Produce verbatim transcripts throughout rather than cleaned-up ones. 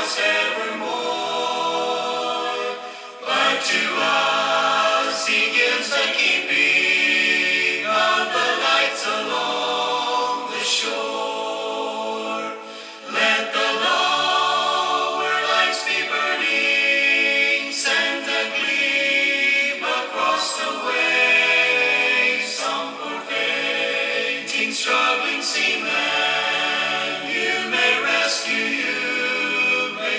us evermore. But to us he gives the keeping of the lights along the shore. Let the lower lights be burning, send a gleam across the waves. Some poor fainting, struggling seaman, you may rescue, you may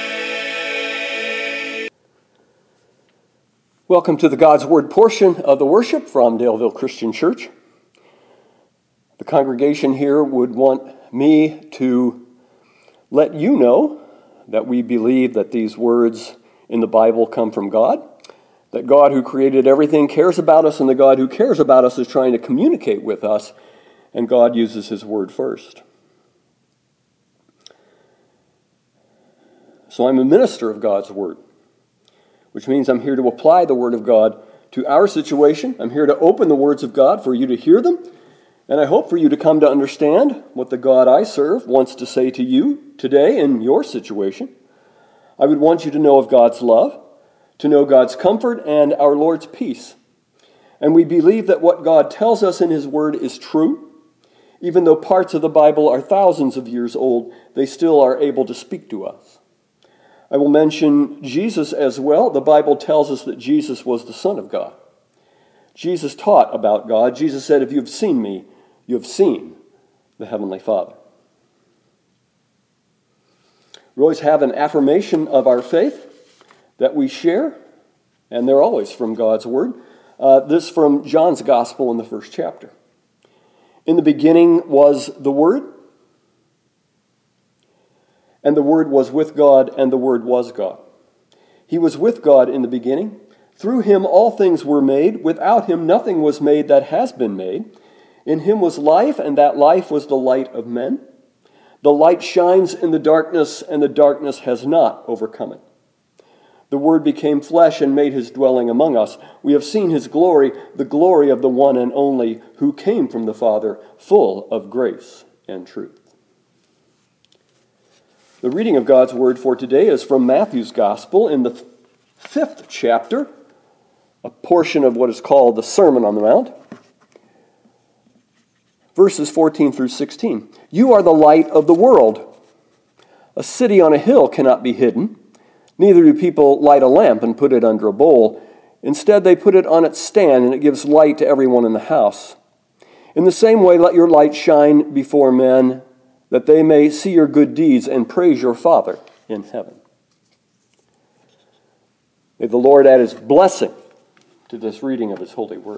save. Welcome to the God's Word portion of the worship from Daleville Christian Church. The congregation here would want me to let you know that we believe that these words in the Bible come from God, that God who created everything cares about us, and the God who cares about us is trying to communicate with us, and God uses his word first. So I'm a minister of God's word, which means I'm here to apply the word of God to our situation. I'm here to open the words of God for you to hear them, and I hope for you to come to understand what the God I serve wants to say to you today in your situation. I would want you to know of God's love, to know God's comfort, and our Lord's peace. And we believe that what God tells us in his word is true. Even though parts of the Bible are thousands of years old, they still are able to speak to us. I will mention Jesus as well. The Bible tells us that Jesus was the Son of God. Jesus taught about God. Jesus said, "If you have seen me, you have seen the Heavenly Father." We always have an affirmation of our faith that we share, and they're always from God's Word. Uh, this from John's Gospel in the first chapter. In the beginning was the Word, and the Word was with God, and the Word was God. He was with God in the beginning. Through him all things were made. Without him nothing was made that has been made. In him was life, and that life was the light of men. The light shines in the darkness, and the darkness has not overcome it. The Word became flesh and made his dwelling among us. We have seen his glory, the glory of the one and only who came from the Father, full of grace and truth. The reading of God's Word for today is from Matthew's Gospel in the fifth chapter, a portion of what is called the Sermon on the Mount. Verses fourteen through sixteen. You are the light of the world. A city on a hill cannot be hidden. Neither do people light a lamp and put it under a bowl. Instead, they put it on its stand, and it gives light to everyone in the house. In the same way, let your light shine before men, that they may see your good deeds and praise your Father in heaven. May the Lord add his blessing to this reading of his holy word.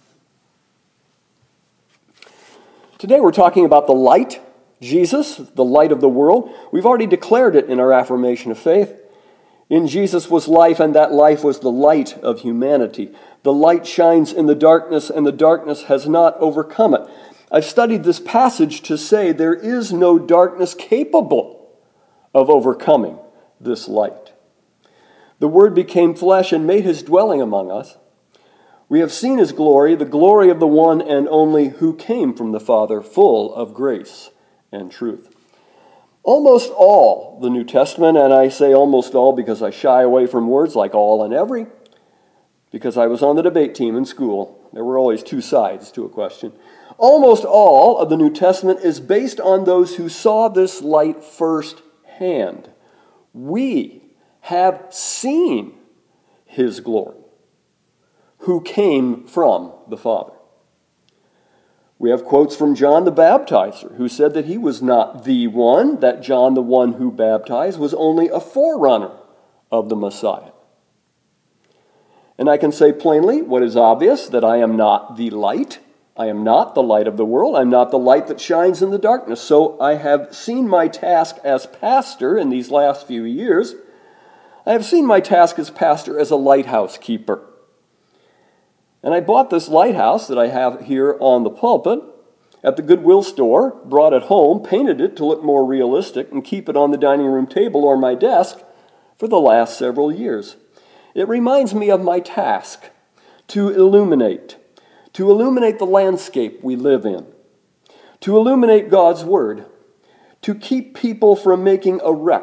Today we're talking about the light, Jesus, the light of the world. We've already declared it in our affirmation of faith. In Jesus was life, and that life was the light of humanity. The light shines in the darkness, and the darkness has not overcome it. I've studied this passage to say there is no darkness capable of overcoming this light. The Word became flesh and made his dwelling among us. We have seen his glory, the glory of the one and only who came from the Father, full of grace and truth. Almost all the New Testament, and I say almost all because I shy away from words like all and every, because I was on the debate team in school. There were always two sides to a question. Almost all of the New Testament is based on those who saw this light firsthand. We have seen his glory, who came from the Father. We have quotes from John the Baptizer, who said that he was not the one, that John, the one who baptized, was only a forerunner of the Messiah. And I can say plainly what is obvious, that I am not the light. I am not the light of the world. I'm not the light that shines in the darkness. So I have seen my task as pastor in these last few years. I have seen my task as pastor as a lighthouse keeper. And I bought this lighthouse that I have here on the pulpit at the Goodwill store, brought it home, painted it to look more realistic, and keep it on the dining room table or my desk for the last several years. It reminds me of my task to illuminate, to illuminate the landscape we live in, to illuminate God's Word, to keep people from making a wreck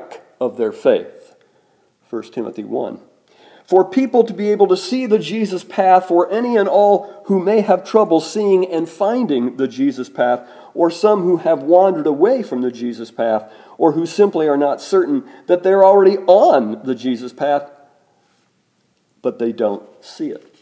of their faith. First Timothy one. For people to be able to see the Jesus path, for any and all who may have trouble seeing and finding the Jesus path, or some who have wandered away from the Jesus path, or who simply are not certain that they're already on the Jesus path, but they don't see it.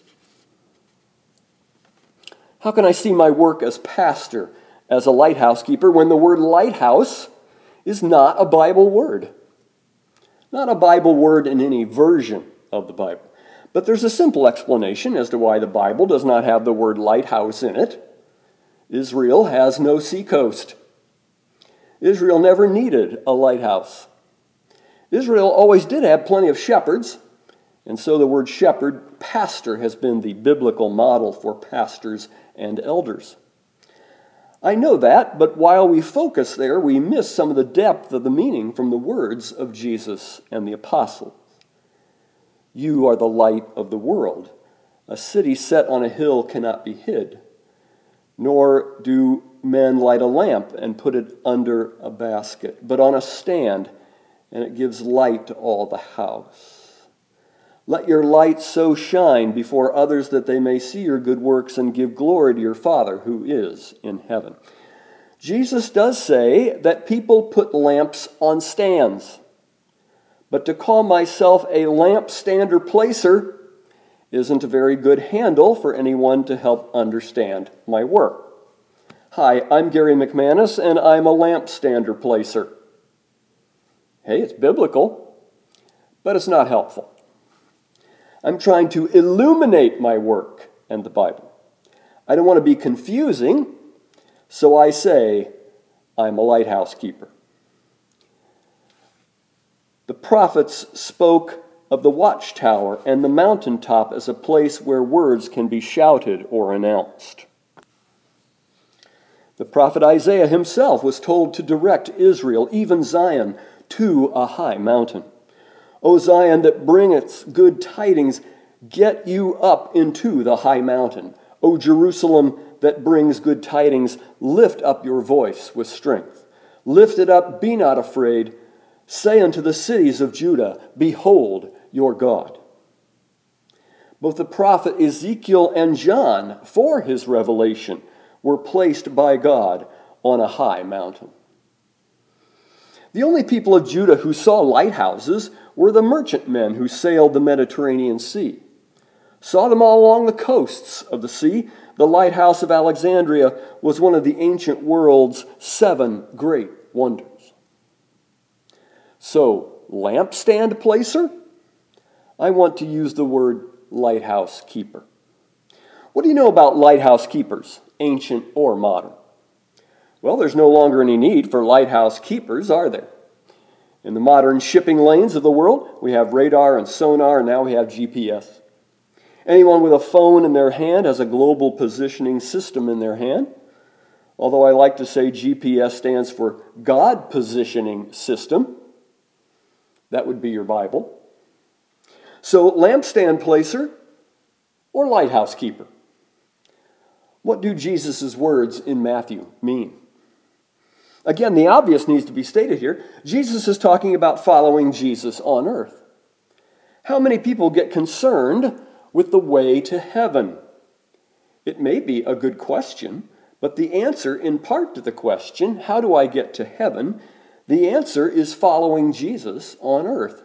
How can I see my work as pastor, as a lighthouse keeper, when the word lighthouse is not a Bible word? Not a Bible word in any version of the Bible. But there's a simple explanation as to why the Bible does not have the word lighthouse in it. Israel has no seacoast. Israel never needed a lighthouse. Israel always did have plenty of shepherds, and so the word shepherd, pastor, has been the biblical model for pastors and elders. I know that, but while we focus there, we miss some of the depth of the meaning from the words of Jesus and the apostles. You are the light of the world. A city set on a hill cannot be hid, nor do men light a lamp and put it under a basket, but on a stand, and it gives light to all the house. Let your light so shine before others that they may see your good works and give glory to your Father who is in heaven. Jesus does say that people put lamps on stands. But to call myself a lamp stander placer isn't a very good handle for anyone to help understand my work. Hi, I'm Gary McManus, and I'm a lamp stander placer. Hey, it's biblical, but it's not helpful. I'm trying to illuminate my work and the Bible. I don't want to be confusing, so I say I'm a lighthouse keeper. The prophets spoke of the watchtower and the mountaintop as a place where words can be shouted or announced. The prophet Isaiah himself was told to direct Israel, even Zion, to a high mountain. O Zion, that bringeth good tidings, get you up into the high mountain. O Jerusalem, that brings good tidings, lift up your voice with strength. Lift it up, be not afraid. Say unto the cities of Judah, behold your God. Both the prophet Ezekiel and John, for his revelation, were placed by God on a high mountain. The only people of Judah who saw lighthouses were the merchantmen who sailed the Mediterranean Sea. Saw them all along the coasts of the sea. The lighthouse of Alexandria was one of the ancient world's seven great wonders. So, lampstand placer? I want to use the word lighthouse keeper. What do you know about lighthouse keepers, ancient or modern? Well, there's no longer any need for lighthouse keepers, are there? In the modern shipping lanes of the world, we have radar and sonar, and now we have G P S. Anyone with a phone in their hand has a global positioning system in their hand. Although I like to say G P S stands for God Positioning System. That would be your Bible. So, lampstand placer or lighthouse keeper? What do Jesus' words in Matthew mean? Again, the obvious needs to be stated here. Jesus is talking about following Jesus on earth. How many people get concerned with the way to heaven? It may be a good question, but the answer in part to the question, how do I get to heaven? The answer is following Jesus on earth.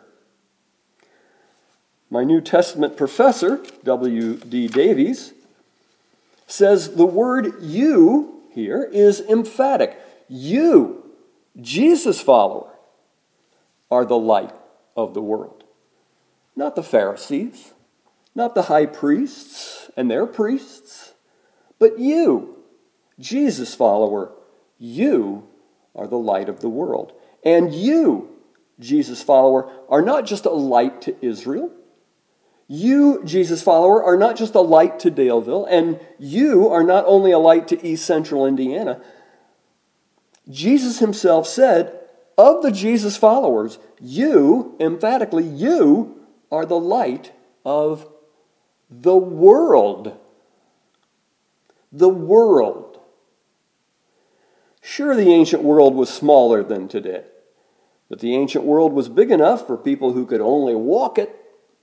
My New Testament professor, W D Davies, says the word you here is emphatic. You, Jesus follower, are the light of the world. Not the Pharisees, not the high priests and their priests, but you, Jesus follower, you are the light of the world. And you, Jesus follower, are not just a light to Israel. You, Jesus follower, are not just a light to Daleville. And you are not only a light to East Central Indiana. Jesus himself said, of the Jesus followers, you, emphatically, you are the light of the world. The world. Sure, the ancient world was smaller than today. But the ancient world was big enough for people who could only walk it.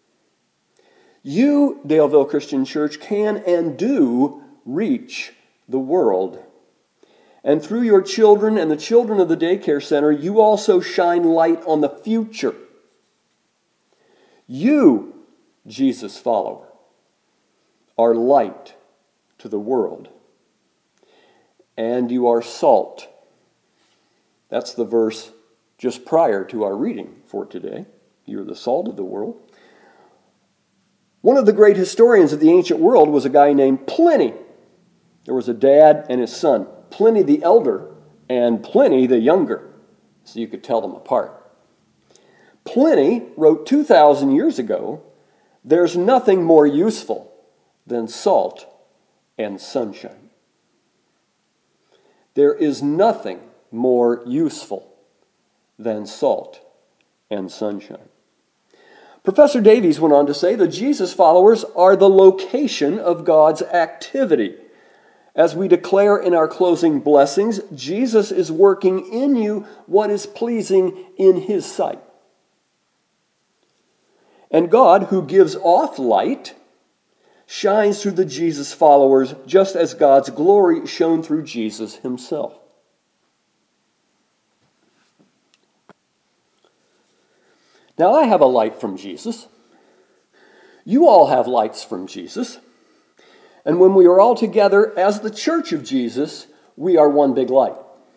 You, Daleville Christian Church, can and do reach the world. And through your children and the children of the daycare center, you also shine light on the future. You, Jesus follower, are light to the world. And you are salt. That's the verse just prior to our reading for today. You're the salt of the world. One of the great historians of the ancient world was a guy named Pliny. There was a dad and his son, Pliny the elder and Pliny the younger, so you could tell them apart. Pliny wrote two thousand years ago, "There's nothing more useful than salt and sunshine." There is nothing more useful than salt and sunshine. Professor Davies went on to say the Jesus followers are the location of God's activity. As we declare in our closing blessings, Jesus is working in you what is pleasing in his sight. And God, who gives off light, shines through the Jesus followers just as God's glory shone through Jesus himself. Now, I have a light from Jesus. You all have lights from Jesus. And when we are all together as the church of Jesus, we are one big light.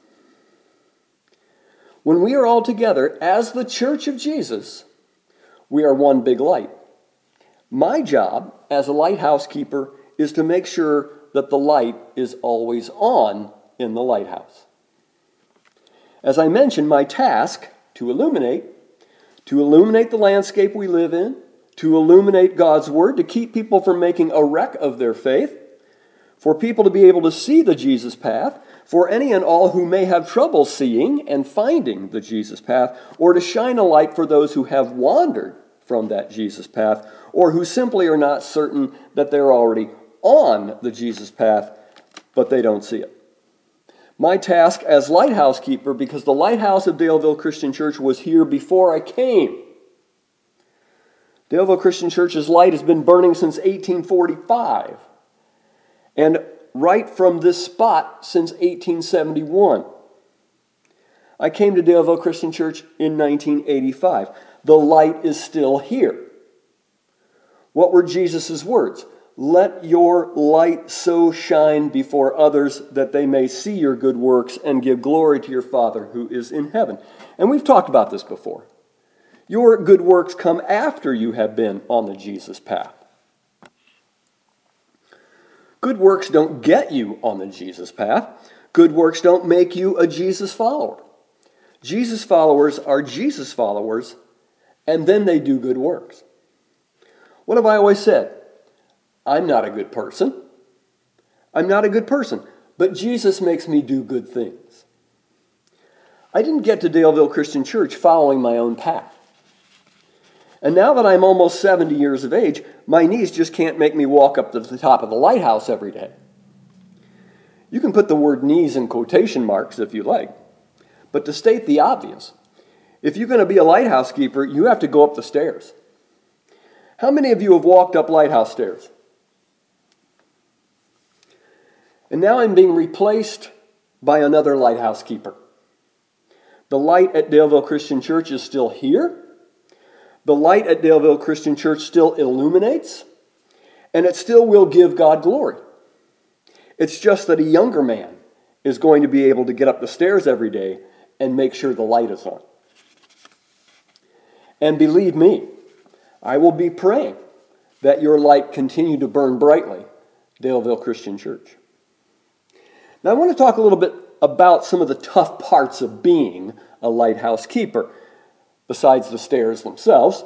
When we are all together as the church of Jesus, we are one big light. My job as a lighthouse keeper is to make sure that the light is always on in the lighthouse. As I mentioned, my task to illuminate, to illuminate the landscape we live in, to illuminate God's word, to keep people from making a wreck of their faith, for people to be able to see the Jesus path, for any and all who may have trouble seeing and finding the Jesus path, or to shine a light for those who have wandered from that Jesus path, or who simply are not certain that they're already on the Jesus path, but they don't see it. My task as lighthouse keeper, because the lighthouse of Daleville Christian Church was here before I came. Daleville Christian Church's light has been burning since eighteen forty-five, and right from this spot since eighteen seventy-one. I came to Daleville Christian Church in nineteen eighty-five. The light is still here. What were Jesus' words? Let your light so shine before others that they may see your good works and give glory to your Father who is in heaven. And we've talked about this before. Your good works come after you have been on the Jesus path. Good works don't get you on the Jesus path. Good works don't make you a Jesus follower. Jesus followers are Jesus followers, and then they do good works. What have I always said? I'm not a good person. I'm not a good person, but Jesus makes me do good things. I didn't get to Daleville Christian Church following my own path. And now that I'm almost seventy years of age, my knees just can't make me walk up to the top of the lighthouse every day. You can put the word knees in quotation marks if you like, but to state the obvious, if you're going to be a lighthouse keeper, you have to go up the stairs. How many of you have walked up lighthouse stairs? And now I'm being replaced by another lighthouse keeper. The light at Daleville Christian Church is still here. The light at Daleville Christian Church still illuminates, and it still will give God glory. It's just that a younger man is going to be able to get up the stairs every day and make sure the light is on. And believe me, I will be praying that your light continue to burn brightly, Daleville Christian Church. Now I want to talk a little bit about some of the tough parts of being a lighthouse keeper, besides the stairs themselves.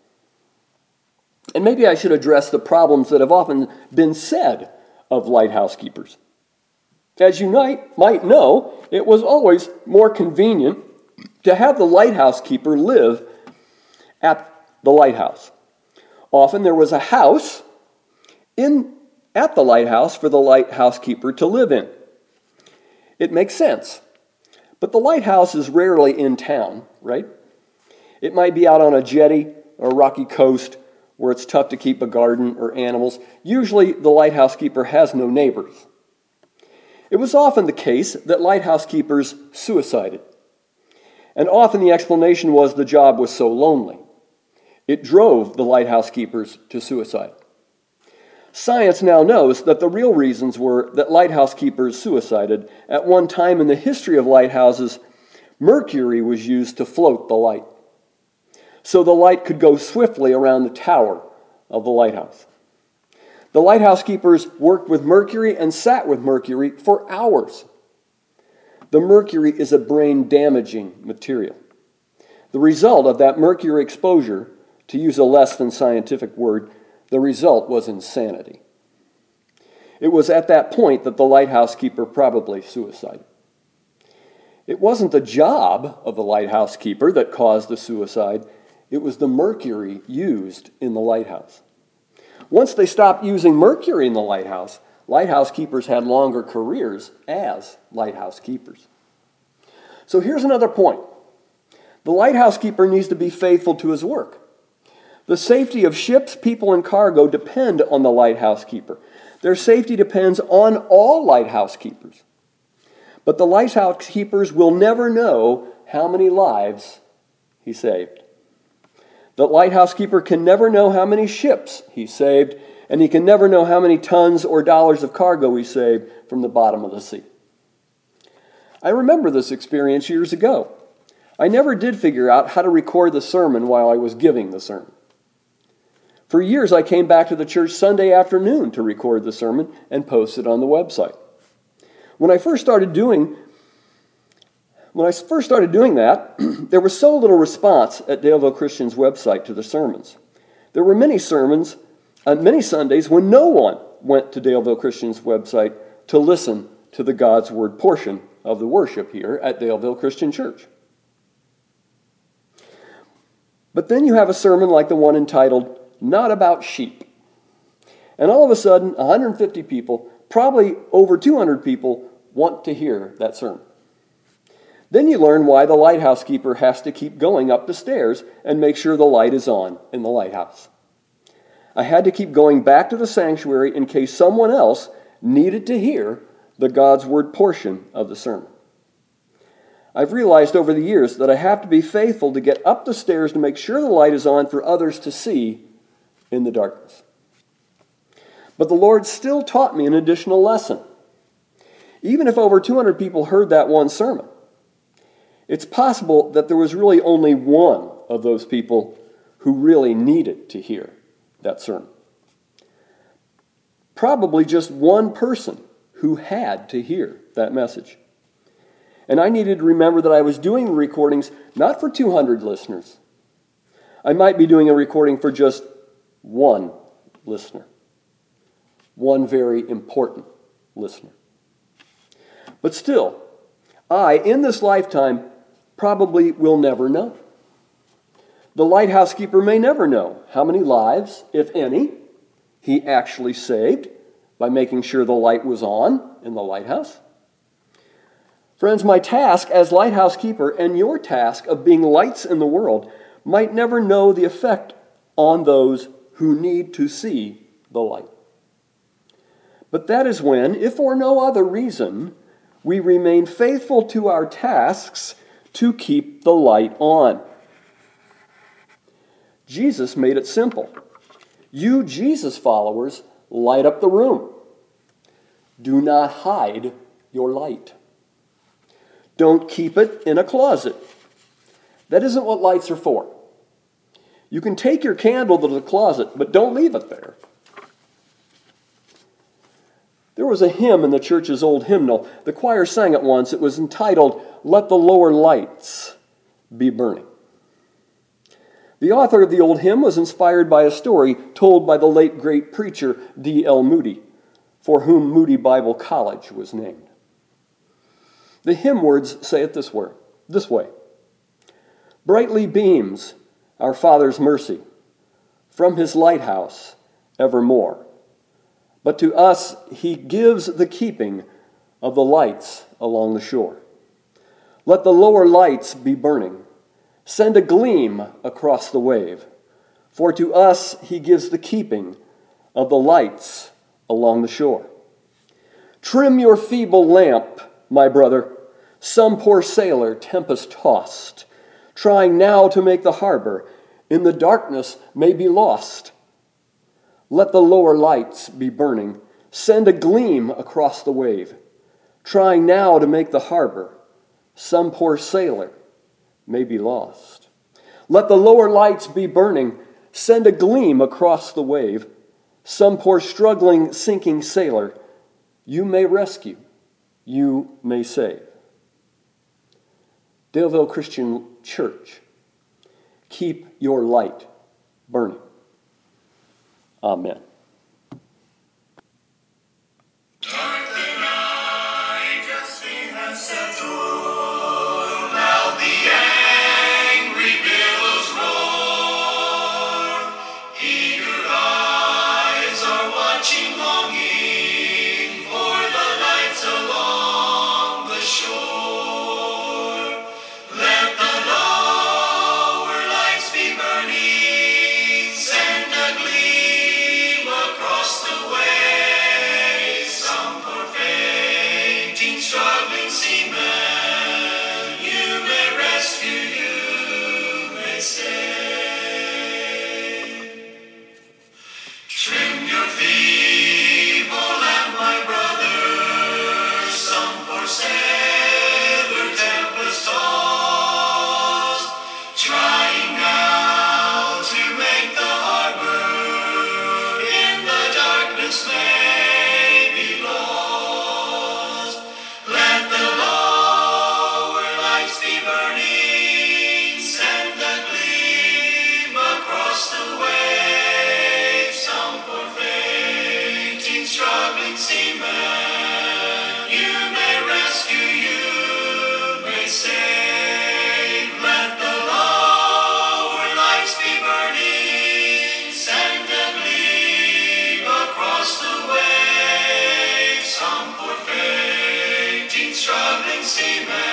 And maybe I should address the problems that have often been said of lighthouse keepers. As you might, might know, it was always more convenient to have the lighthouse keeper live at the lighthouse. Often there was a house in at the lighthouse for the lighthouse keeper to live in. It makes sense. But the lighthouse is rarely in town, right? It might be out on a jetty or a rocky coast where it's tough to keep a garden or animals. Usually the lighthouse keeper has no neighbors. It was often the case that lighthouse keepers suicided. And often the explanation was the job was so lonely. It drove the lighthouse keepers to suicide. Science now knows that the real reasons were that lighthouse keepers suicided. At one time in the history of lighthouses, mercury was used to float the light, so the light could go swiftly around the tower of the lighthouse. The lighthouse keepers worked with mercury and sat with mercury for hours. The mercury is a brain-damaging material. The result of that mercury exposure, to use a less than scientific word, the result was insanity. It was at that point that the lighthouse keeper probably suicided. It wasn't the job of the lighthouse keeper that caused the suicide. It was the mercury used in the lighthouse. Once they stopped using mercury in the lighthouse, lighthouse keepers had longer careers as lighthouse keepers. So here's another point. The lighthouse keeper needs to be faithful to his work. The safety of ships, people, and cargo depend on the lighthouse keeper. Their safety depends on all lighthouse keepers. But the lighthouse keepers will never know how many lives he saved. The lighthouse keeper can never know how many ships he saved, and he can never know how many tons or dollars of cargo he saved from the bottom of the sea. I remember this experience years ago. I never did figure out how to record the sermon while I was giving the sermon. For years, I came back to the church Sunday afternoon to record the sermon and post it on the website. When I first started doing When I first started doing that, there was so little response at Daleville Christian's website to the sermons. There were many sermons, uh, many Sundays when no one went to Daleville Christian's website to listen to the God's Word portion of the worship here at Daleville Christian Church. But then you have a sermon like the one entitled, Not About Sheep. And all of a sudden, one hundred fifty people, probably over two hundred people, want to hear that sermon. Then you learn why the lighthouse keeper has to keep going up the stairs and make sure the light is on in the lighthouse. I had to keep going back to the sanctuary in case someone else needed to hear the God's Word portion of the sermon. I've realized over the years that I have to be faithful to get up the stairs to make sure the light is on for others to see in the darkness. But the Lord still taught me an additional lesson. Even if over two hundred people heard that one sermon, it's possible that there was really only one of those people who really needed to hear that sermon. Probably just one person who had to hear that message. And I needed to remember that I was doing the recordings not for two hundred listeners. I might be doing a recording for just one listener. One very important listener. But still, I, in this lifetime, probably will never know. The lighthouse keeper may never know how many lives, if any, he actually saved by making sure the light was on in the lighthouse. Friends, my task as lighthouse keeper and your task of being lights in the world might never know the effect on those who need to see the light. But that is when, if for no other reason, we remain faithful to our tasks to keep the light on. Jesus made it simple. You, Jesus followers, light up the room. Do not hide your light. Don't keep it in a closet. That isn't what lights are for. You can take your candle to the closet, but don't leave it there. There was a hymn in the church's old hymnal. The choir sang it once. It was entitled, Let the Lower Lights Be Burning. The author of the old hymn was inspired by a story told by the late great preacher D L Moody, for whom Moody Bible College was named. The hymn words say it this way, this way. Brightly beams our Father's mercy from his lighthouse evermore. But to us he gives the keeping of the lights along the shore. Let the lower lights be burning. Send a gleam across the wave. For to us he gives the keeping of the lights along the shore. Trim your feeble lamp, my brother, some poor sailor tempest-tossed, trying now to make the harbor, in the darkness may be lost. Let the lower lights be burning. Send a gleam across the wave, trying now to make the harbor, some poor sailor may be lost. Let the lower lights be burning. Send a gleam across the wave, some poor struggling, sinking sailor you may rescue, you may save. Daleville Christian Church, keep your light burning. Amen. Dark the night, a sea has settled. Loud the angry billows roar. Eager eyes are watching, longing for the lights along the shore. Let the lower lights be burning. Send a gleam across the way. Some poor fainting, struggling seaman, you may rescue, you may save. Trim your feeble lamp, my brother, some poor sailor tempest tossed, trying now to make the harbor, in the darkness may be lost. Let the lower lights be burning, send a gleam across the waves. Some poor fainting, struggling seaman, you may rescue, you may save. Let the lower lights be burning, send a gleam across the waves. Some poor fainting, struggling seaman,